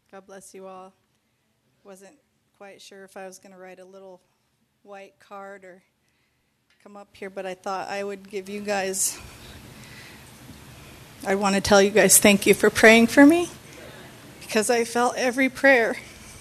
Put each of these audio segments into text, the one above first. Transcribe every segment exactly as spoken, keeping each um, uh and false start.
God bless you all. Wasn't quite sure if I was going to write a little white card or come up here, but I thought I would give you guys, I want to tell you guys thank you for praying for me, because I felt every prayer.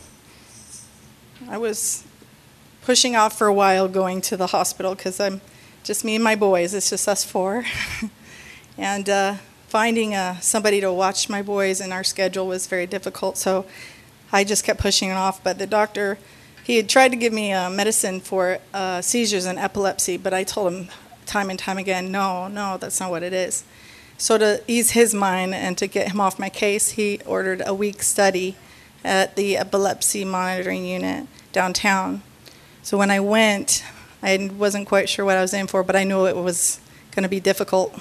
I was pushing off for a while going to the hospital because I'm just me and my boys. It's just us four. and uh, finding uh, somebody to watch my boys in our schedule was very difficult, so I just kept pushing it off. But the doctor, he had tried to give me uh, medicine for uh, seizures and epilepsy, but I told him time and time again, no, no, that's not what it is. So to ease his mind and to get him off my case, he ordered a week study at the epilepsy monitoring unit downtown. So when I went, I wasn't quite sure what I was in for, but I knew it was going to be difficult.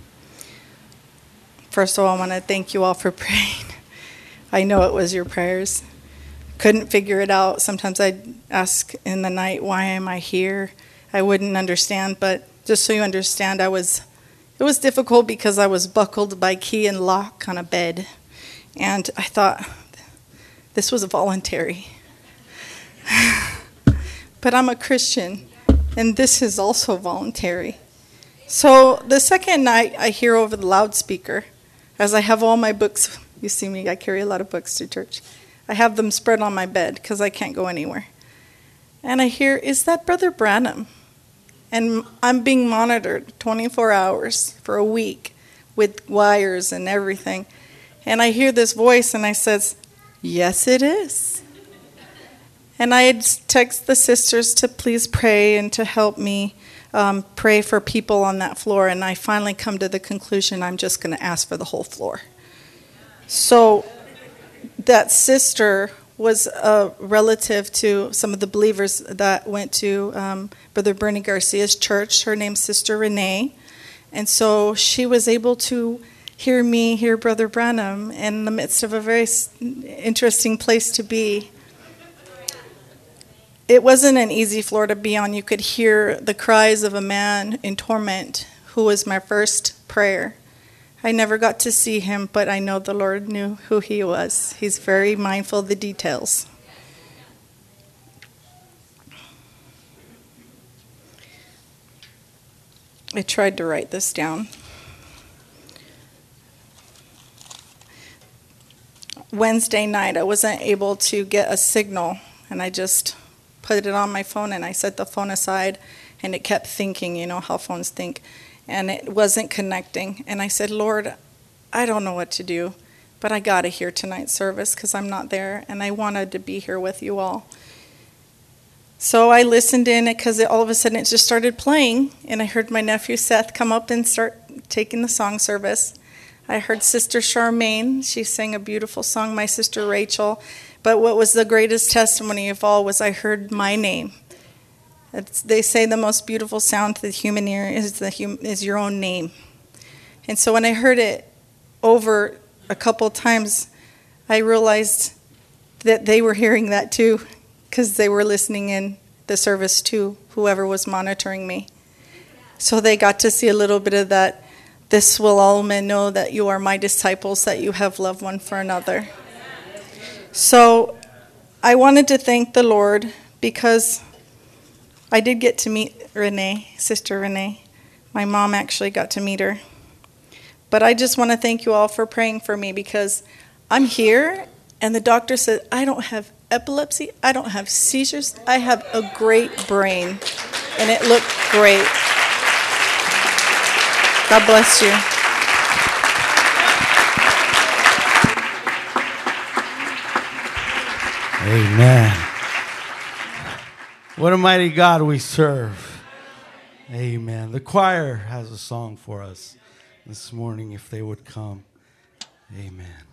First of all, I want to thank you all for praying. I know it was your prayers. Couldn't figure it out. Sometimes I'd ask in the night, why am I here? I wouldn't understand, but just so you understand, I was, it was difficult because I was buckled by key and lock on a bed. And I thought, this was voluntary. But I'm a Christian, and this is also voluntary. So the second night, I hear over the loudspeaker, as I have all my books. You see me, I carry a lot of books to church. I have them spread on my bed because I can't go anywhere. And I hear, is that Brother Branham? And I'm being monitored twenty-four hours for a week with wires and everything. And I hear this voice, and I says, yes, it is. And I had texted the sisters to please pray and to help me um, pray for people on that floor. And I finally come to the conclusion I'm just going to ask for the whole floor. So that sister was a relative to some of the believers that went to um, Brother Bernie Garcia's church. Her name's Sister Renee. And so she was able to hear me, hear Brother Branham in the midst of a very interesting place to be. It wasn't an easy floor to be on. You could hear the cries of a man in torment, who was my first prayer. I never got to see him, but I know the Lord knew who he was. He's very mindful of the details. I tried to write this down. Wednesday night, I wasn't able to get a signal, and I just put it on my phone, and I set the phone aside, and it kept thinking, you know how phones think, and it wasn't connecting. And I said, Lord, I don't know what to do, but I got to hear tonight's service because I'm not there, and I wanted to be here with you all. So I listened in because all of a sudden it just started playing, and I heard my nephew Seth come up and start taking the song service. I heard Sister Charmaine. She sang a beautiful song, my sister Rachel. But what was the greatest testimony of all was I heard my name. It's, they say the most beautiful sound to the human ear is, the hum, is your own name. And so when I heard it over a couple of times, I realized that they were hearing that too, because they were listening in the service too, whoever was monitoring me. So they got to see a little bit of that. This will all men know that you are my disciples, that you have loved one for another. So I wanted to thank the Lord because I did get to meet Renee, Sister Renee. My mom actually got to meet her. But I just want to thank you all for praying for me because I'm here and the doctor said I don't have epilepsy, I don't have seizures, I have a great brain. And it looked great. God bless you. Amen. What a mighty God we serve. Amen. The choir has a song for us this morning, if they would come. Amen.